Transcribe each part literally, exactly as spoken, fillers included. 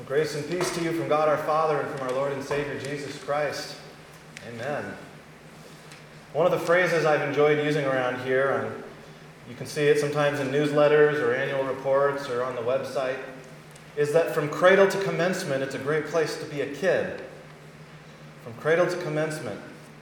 Well, grace and peace to you from God our Father and from our Lord and Savior Jesus Christ. Amen. One of the phrases I've enjoyed using around here, and you can see it sometimes in newsletters or annual reports or on the website, is that from cradle to commencement, it's a great place to be a kid. From cradle to commencement.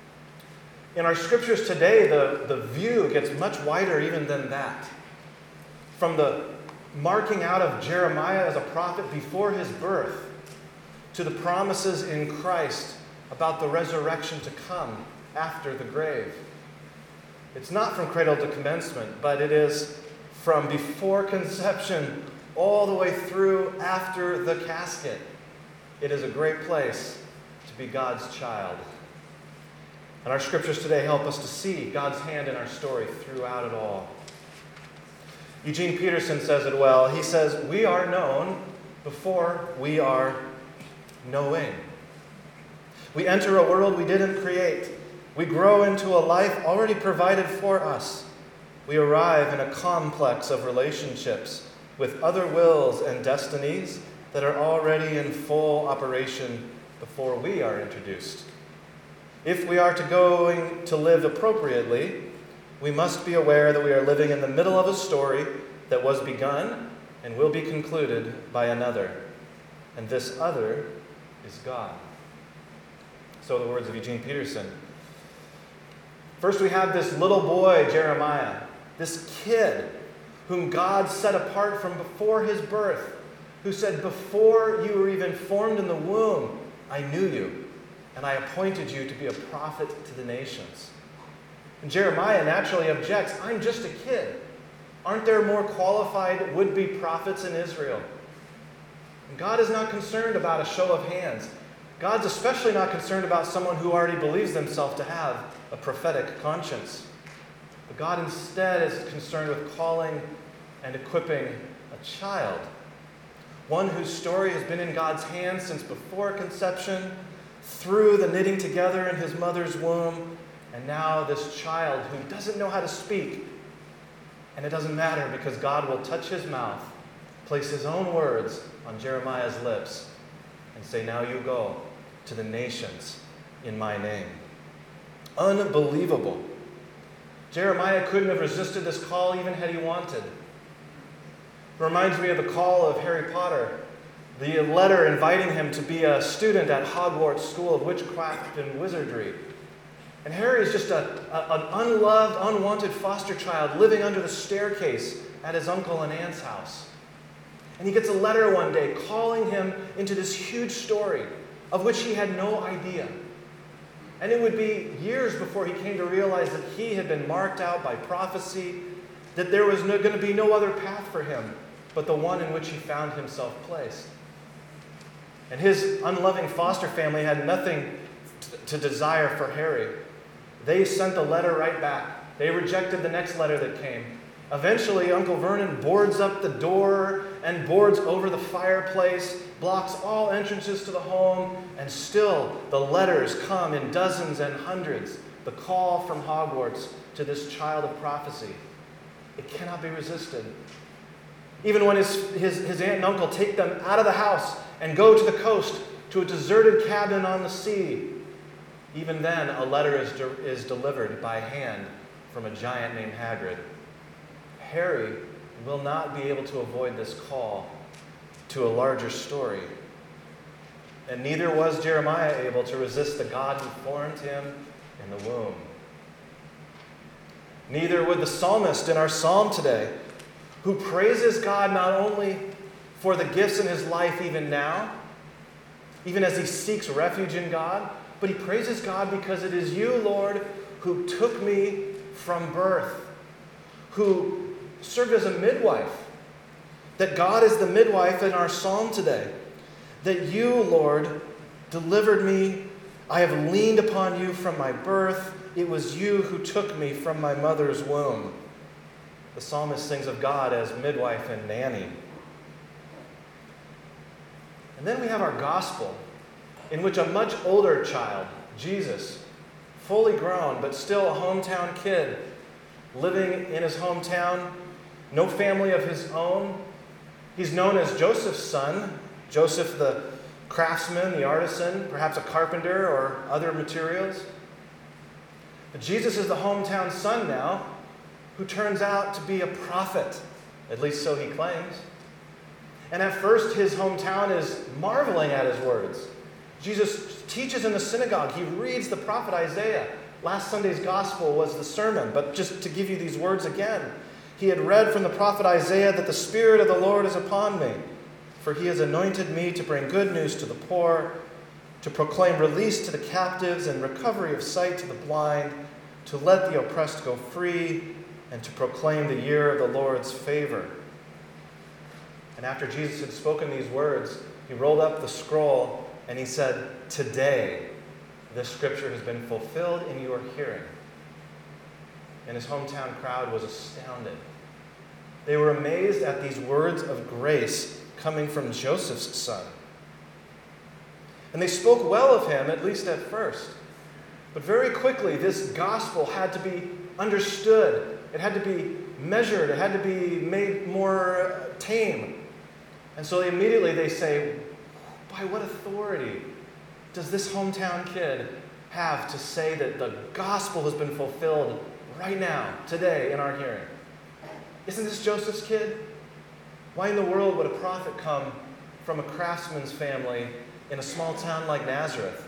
In our scriptures today, the, the view gets much wider even than that. From the marking out of Jeremiah as a prophet before his birth to the promises in Christ about the resurrection to come after the grave. It's not from cradle to commencement, but it is from before conception all the way through after the casket. It is a great place to be God's child. And our scriptures today help us to see God's hand in our story throughout it all. Eugene Peterson says it well. He says, we are known before we are knowing. We enter a world we didn't create. We grow into a life already provided for us. We arrive in a complex of relationships with other wills and destinies that are already in full operation before we are introduced. If we are to going to live appropriately, we must be aware that we are living in the middle of a story that was begun and will be concluded by another. And this other is God. So the words of Eugene Peterson. First we have this little boy, Jeremiah, this kid whom God set apart from before his birth, who said, before you were even formed in the womb, I knew you, and I appointed you to be a prophet to the nations. And Jeremiah naturally objects, I'm just a kid. Aren't there more qualified would-be prophets in Israel? And God is not concerned about a show of hands. God's especially not concerned about someone who already believes themselves to have a prophetic conscience. But God instead is concerned with calling and equipping a child. One whose story has been in God's hands since before conception, through the knitting together in his mother's womb, and now this child who doesn't know how to speak. And it doesn't matter because God will touch his mouth, place his own words on Jeremiah's lips, and say, now you go to the nations in my name. Unbelievable. Jeremiah couldn't have resisted this call even had he wanted. It reminds me of the call of Harry Potter, the letter inviting him to be a student at Hogwarts School of Witchcraft and Wizardry. And Harry is just a, a, an unloved, unwanted foster child living under the staircase at his uncle and aunt's house. And he gets a letter one day calling him into this huge story of which he had no idea. And it would be years before he came to realize that he had been marked out by prophecy, that there was no, going to be no other path for him but the one in which he found himself placed. And his unloving foster family had nothing t- to desire for Harry. They sent the letter right back. They rejected the next letter that came. Eventually, Uncle Vernon boards up the door and boards over the fireplace, blocks all entrances to the home, and still the letters come in dozens and hundreds. The call from Hogwarts to this child of prophecy. It cannot be resisted. Even when his, his, his aunt and uncle take them out of the house and go to the coast, to a deserted cabin on the sea, even then, a letter is, de- is delivered by hand from a giant named Hagrid. Harry will not be able to avoid this call to a larger story. And neither was Jeremiah able to resist the God who formed him in the womb. Neither would the psalmist in our psalm today, who praises God not only for the gifts in his life even now, even as he seeks refuge in God, but he praises God because it is you, Lord, who took me from birth, who served as a midwife. That God is the midwife in our psalm today. That you, Lord, delivered me. I have leaned upon you from my birth. It was you who took me from my mother's womb. The psalmist sings of God as midwife and nanny. And then we have our gospel, in which a much older child, Jesus, fully grown, but still a hometown kid, living in his hometown, no family of his own. He's known as Joseph's son, Joseph the craftsman, the artisan, perhaps a carpenter or other materials. But Jesus is the hometown son now, who turns out to be a prophet, at least so he claims. And at first, his hometown is marveling at his words. Jesus teaches in the synagogue. He reads the prophet Isaiah. Last Sunday's gospel was the sermon, but just to give you these words again, he had read from the prophet Isaiah that the Spirit of the Lord is upon me, for he has anointed me to bring good news to the poor, to proclaim release to the captives and recovery of sight to the blind, to let the oppressed go free, and to proclaim the year of the Lord's favor. And after Jesus had spoken these words, he rolled up the scroll and he said, "Today, this scripture has been fulfilled in your hearing." And his hometown crowd was astounded. They were amazed at these words of grace coming from Joseph's son. And they spoke well of him, at least at first. But very quickly, this gospel had to be understood. It had to be measured. It had to be made more tame. And so immediately they say, by what authority does this hometown kid have to say that the gospel has been fulfilled right now, today, in our hearing? Isn't this Joseph's kid? Why in the world would a prophet come from a craftsman's family in a small town like Nazareth?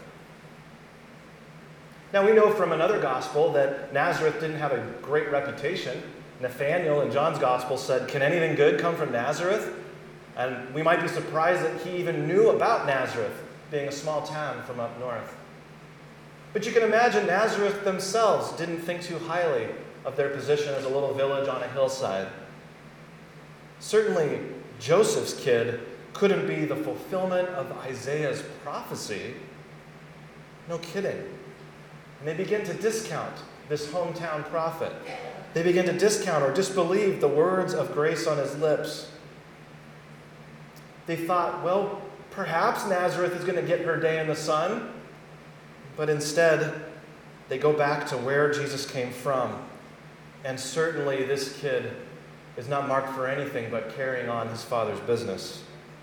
Now we know from another gospel that Nazareth didn't have a great reputation. Nathanael in John's gospel said, "Can anything good come from Nazareth?" And we might be surprised that he even knew about Nazareth, being a small town from up north. But you can imagine Nazareth themselves didn't think too highly of their position as a little village on a hillside. Certainly, Joseph's kid couldn't be the fulfillment of Isaiah's prophecy. No kidding. And they begin to discount this hometown prophet. They begin to discount or disbelieve the words of grace on his lips. They thought, well, perhaps Nazareth is going to get her day in the sun. But instead, they go back to where Jesus came from. And certainly this kid is not marked for anything but carrying on his father's business.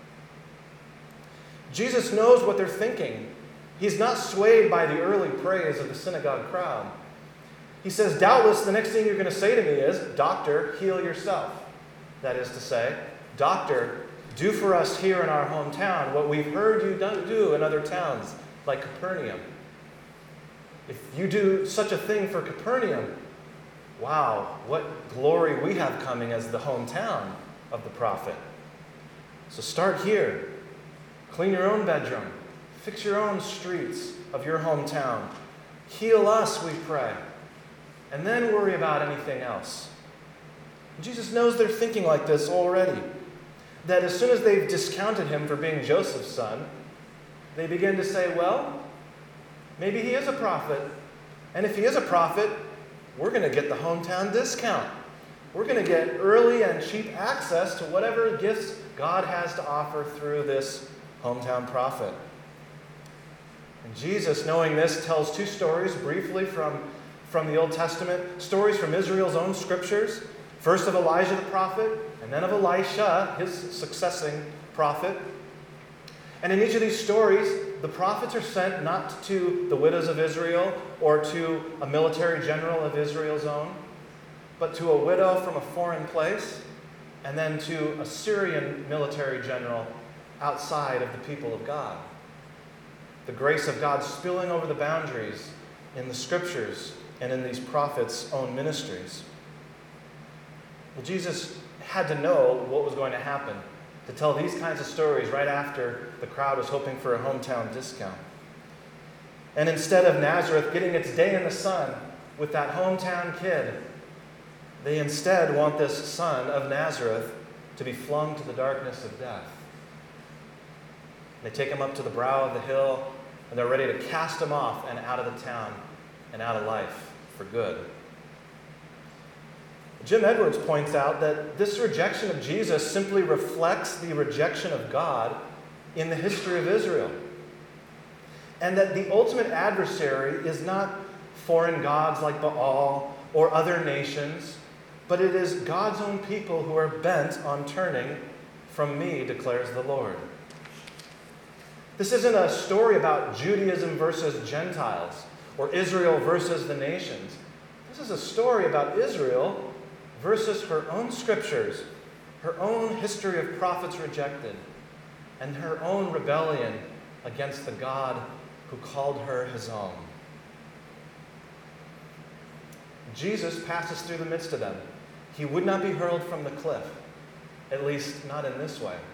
Jesus knows what they're thinking. He's not swayed by the early praise of the synagogue crowd. He says, doubtless the next thing you're going to say to me is, "Doctor, heal yourself." That is to say, "Doctor, do for us here in our hometown what we've heard you do in other towns, like Capernaum. If you do such a thing for Capernaum, wow, what glory we have coming as the hometown of the prophet. So start here. Clean your own bedroom. Fix your own streets of your hometown. Heal us, we pray. And then worry about anything else." Jesus knows they're thinking like this already. That as soon as they've discounted him for being Joseph's son, they begin to say, well, maybe he is a prophet. And if he is a prophet, we're going to get the hometown discount. We're going to get early and cheap access to whatever gifts God has to offer through this hometown prophet. And Jesus, knowing this, tells two stories briefly from, from the Old Testament, stories from Israel's own scriptures, first of Elijah the prophet, and then of Elisha, his succeeding prophet. And in each of these stories, the prophets are sent not to the widows of Israel or to a military general of Israel's own, but to a widow from a foreign place, and then to a Syrian military general outside of the people of God. The grace of God spilling over the boundaries in the scriptures and in these prophets' own ministries. Well, Jesus had to know what was going to happen to tell these kinds of stories right after the crowd was hoping for a hometown discount. And instead of Nazareth getting its day in the sun with that hometown kid, they instead want this son of Nazareth to be flung to the darkness of death. They take him up to the brow of the hill, and they're ready to cast him off and out of the town and out of life for good. Jim Edwards points out that this rejection of Jesus simply reflects the rejection of God in the history of Israel. And that the ultimate adversary is not foreign gods like Baal or other nations, but it is God's own people who are bent on turning from me, declares the Lord. This isn't a story about Judaism versus Gentiles or Israel versus the nations. This is a story about Israel versus her own scriptures, her own history of prophets rejected, and her own rebellion against the God who called her his own. Jesus passes through the midst of them. He would not be hurled from the cliff, at least not in this way.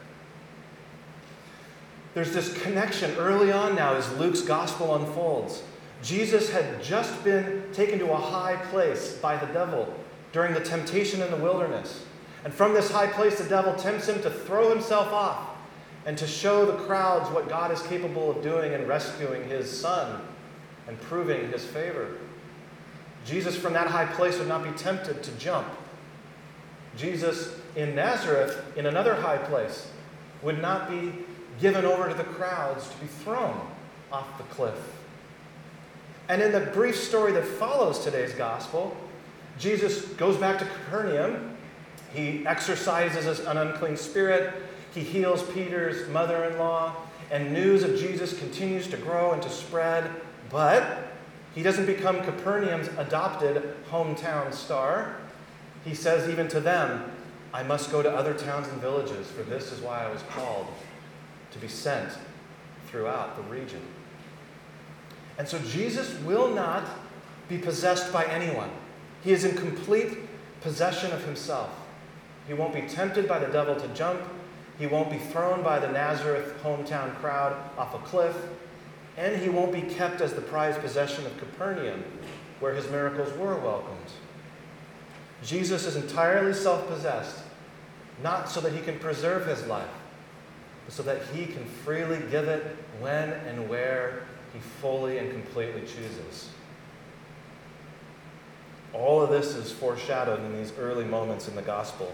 There's this connection early on now as Luke's gospel unfolds. Jesus had just been taken to a high place by the devil during the temptation in the wilderness. And from this high place, the devil tempts him to throw himself off and to show the crowds what God is capable of doing in rescuing his son and proving his favor. Jesus from that high place would not be tempted to jump. Jesus in Nazareth, in another high place, would not be given over to the crowds to be thrown off the cliff. And in the brief story that follows today's gospel, Jesus goes back to Capernaum. He exorcises an unclean spirit. He heals Peter's mother-in-law. And news of Jesus continues to grow and to spread. But he doesn't become Capernaum's adopted hometown star. He says even to them, I must go to other towns and villages, for this is why I was called, to be sent throughout the region. And so Jesus will not be possessed by anyone. He is in complete possession of himself. He won't be tempted by the devil to jump. He won't be thrown by the Nazareth hometown crowd off a cliff. And he won't be kept as the prized possession of Capernaum, where his miracles were welcomed. Jesus is entirely self-possessed, not so that he can preserve his life, but so that he can freely give it when and where he fully and completely chooses. All of this is foreshadowed in these early moments in the gospel.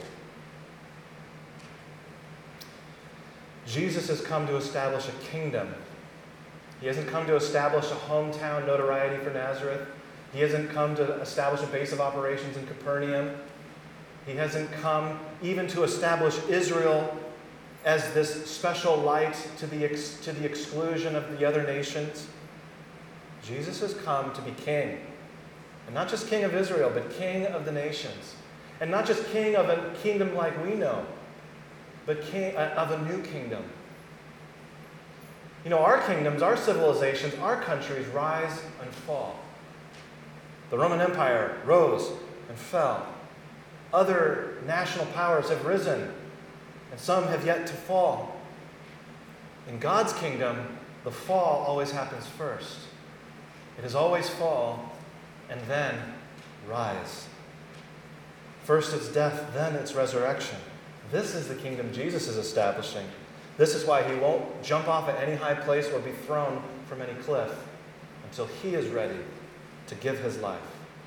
Jesus has come to establish a kingdom. He hasn't come to establish a hometown notoriety for Nazareth. He hasn't come to establish a base of operations in Capernaum. He hasn't come even to establish Israel as this special light to the, ex- to the exclusion of the other nations. Jesus has come to be king. And not just king of Israel, but king of the nations. And not just king of a kingdom like we know, but king uh, of a new kingdom. You know, our kingdoms, our civilizations, our countries rise and fall. The Roman Empire rose and fell. Other national powers have risen, and some have yet to fall. In God's kingdom, the fall always happens first. It is always fall, and then rise. First it's death, then it's resurrection. This is the kingdom Jesus is establishing. This is why he won't jump off at any high place or be thrown from any cliff until he is ready to give his life.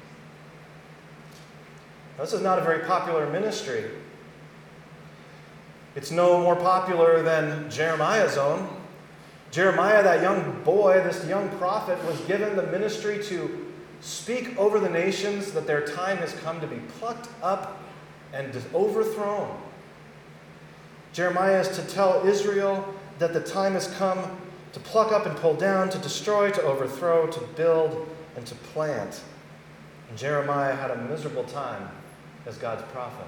Now, this is not a very popular ministry. It's no more popular than Jeremiah's own. Jeremiah, that young boy, this young prophet, was given the ministry to speak over the nations that their time has come to be plucked up and overthrown. Jeremiah is to tell Israel that the time has come to pluck up and pull down, to destroy, to overthrow, to build, and to plant. And Jeremiah had a miserable time as God's prophet.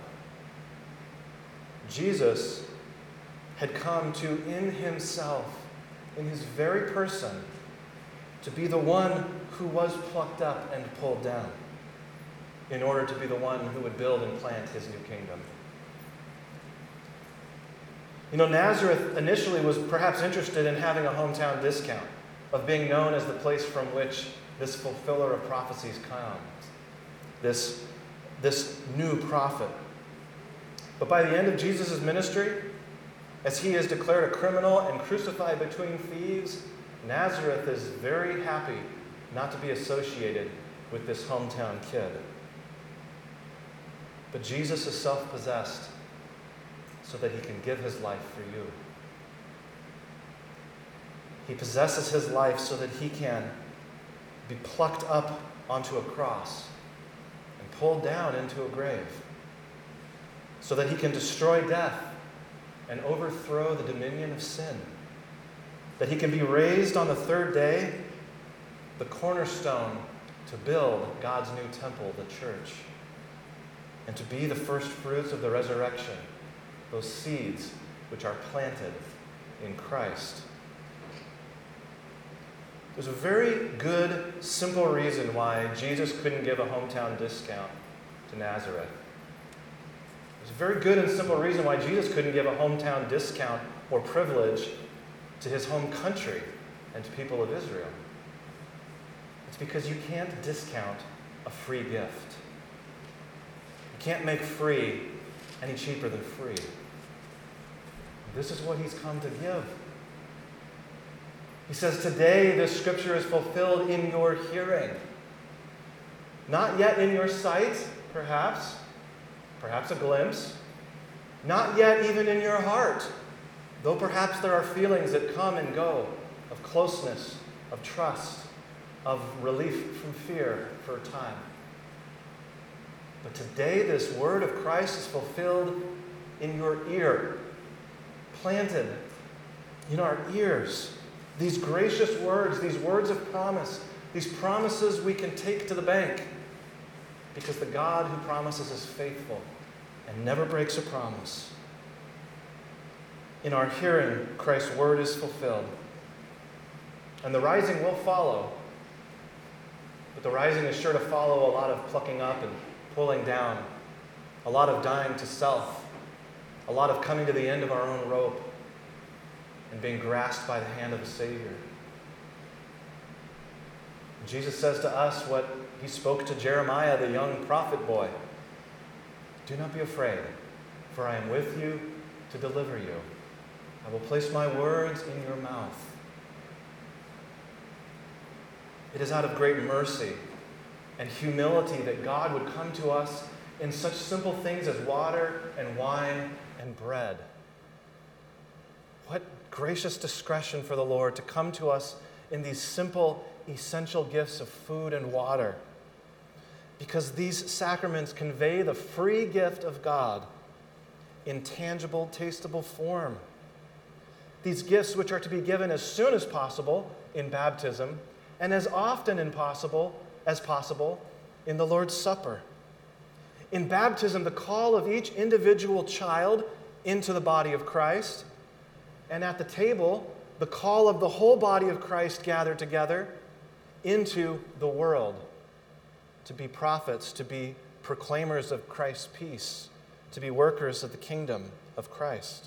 Jesus had come to, in himself, in his very person, to be the one who was plucked up and pulled down in order to be the one who would build and plant his new kingdom. You know, Nazareth initially was perhaps interested in having a hometown discount, of being known as the place from which this fulfiller of prophecies comes, this, this new prophet. But by the end of Jesus' ministry, as he is declared a criminal and crucified between thieves, Nazareth is very happy not to be associated with this hometown kid. But Jesus is self-possessed so that he can give his life for you. He possesses his life so that he can be plucked up onto a cross and pulled down into a grave, so that he can destroy death and overthrow the dominion of sin, that he can be raised on the third day, the cornerstone to build God's new temple, the church, and to be the first fruits of the resurrection, those seeds which are planted in Christ. There's a very good, simple reason why Jesus couldn't give a hometown discount to Nazareth. There's a very good and simple reason why Jesus couldn't give a hometown discount or privilege to his home country and to people of Israel. It's because you can't discount a free gift. You can't make free any cheaper than free. This is what he's come to give. He says, today this scripture is fulfilled in your hearing. Not yet in your sight, perhaps, perhaps a glimpse. Not yet even in your heart, though perhaps there are feelings that come and go of closeness, of trust, of relief from fear for a time. But today this word of Christ is fulfilled in your ear, planted in our ears. These gracious words, these words of promise, these promises we can take to the bank, because the God who promises is faithful and never breaks a promise. In our hearing, Christ's word is fulfilled. And the rising will follow. But the rising is sure to follow a lot of plucking up and pulling down, a lot of dying to self, a lot of coming to the end of our own rope and being grasped by the hand of the Savior. Jesus says to us what he spoke to Jeremiah, the young prophet boy. Do not be afraid, for I am with you to deliver you. I will place my words in your mouth. It is out of great mercy and humility that God would come to us in such simple things as water and wine and bread. What gracious discretion for the Lord to come to us in these simple, essential gifts of food and water. Because these sacraments convey the free gift of God in tangible, tastable form. These gifts which are to be given as soon as possible in baptism and as often as possible, as possible in the Lord's Supper. In baptism, the call of each individual child into the body of Christ, and at the table, the call of the whole body of Christ gathered together into the world to be prophets, to be proclaimers of Christ's peace, to be workers of the kingdom of Christ.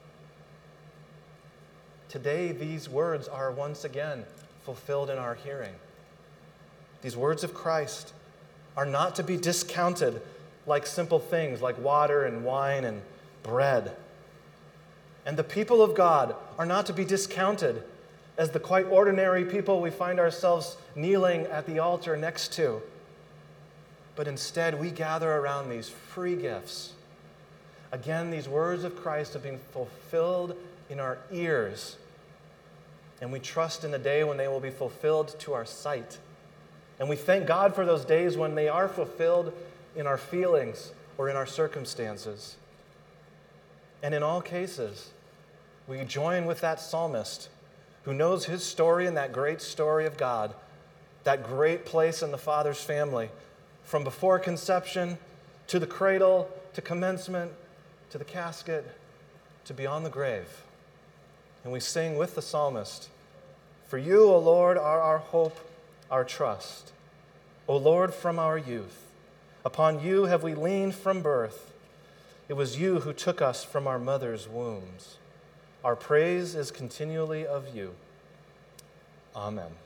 Today, these words are once again fulfilled in our hearing. These words of Christ are not to be discounted like simple things like water and wine and bread. And the people of God are not to be discounted as the quite ordinary people we find ourselves kneeling at the altar next to. But instead, we gather around these free gifts. Again, these words of Christ have been fulfilled in our ears. And we trust in the day when they will be fulfilled to our sight. And we thank God for those days when they are fulfilled in our feelings or in our circumstances. And in all cases, we join with that psalmist who knows his story and that great story of God, that great place in the Father's family, from before conception to the cradle, to commencement, to the casket, to beyond the grave. And we sing with the psalmist, "For you, O Lord, are our hope, our trust. O Lord, from our youth, upon you have we leaned from birth. It was you who took us from our mother's wombs. Our praise is continually of you. Amen."